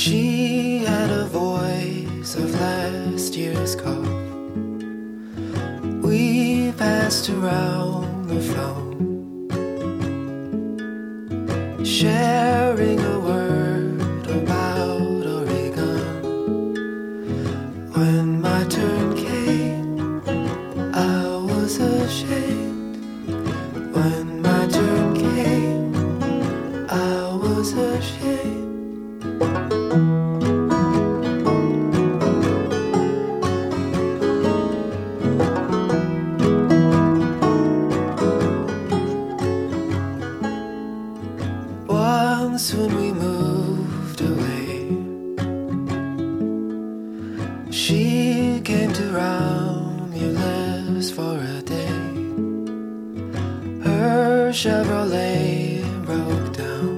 She had a voice of last year's cough. We passed around the phone, sharing a word about Oregon. When my turn came, I was ashamed. When my turn came, I was ashamed. Once when we moved away, she came to Romulus for a day. Her Chevrolet broke down.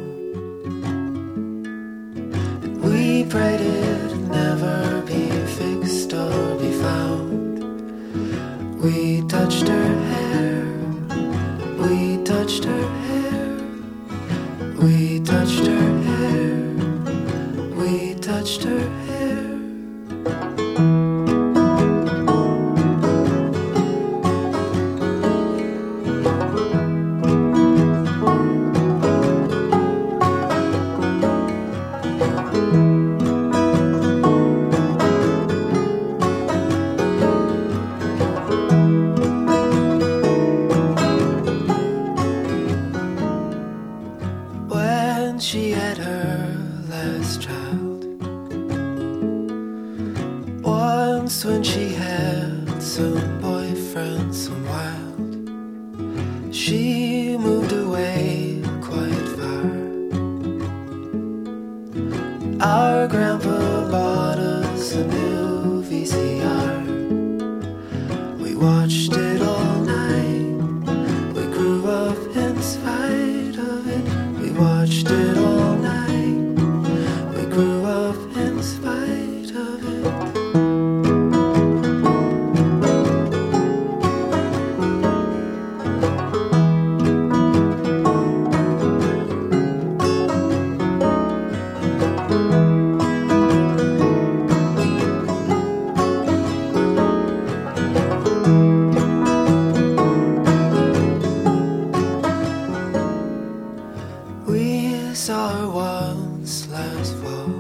We prayed it'd never be fixed or be found. We touched her hair, we touched her hair, we touched her hair, we touched her hair. When she had her last child, once when she had some boyfriend, some wild, she moved away quite far. Our grandpa bought us a new VCR. We watched it all night. We grew up in spite of it. We watched it all night. We grew up in spite of it. We saw her once last fall.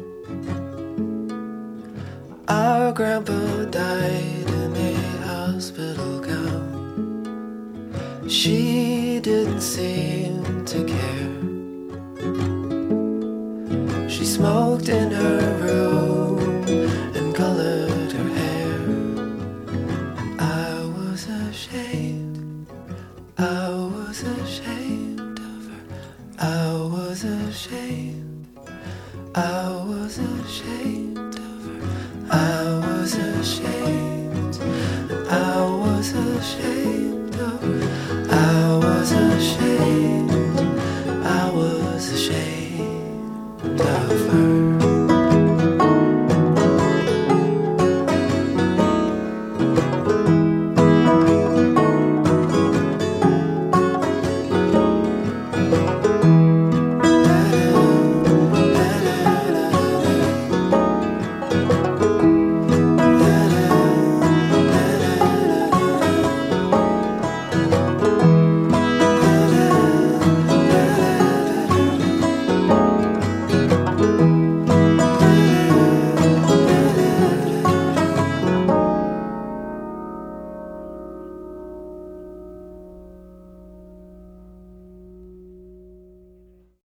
Our grandpa died in a hospital gown. She didn't seem to care. She smoked in her room and colored her hair. And I was ashamed. I was ashamed of her. I was ashamed. I was ashamed.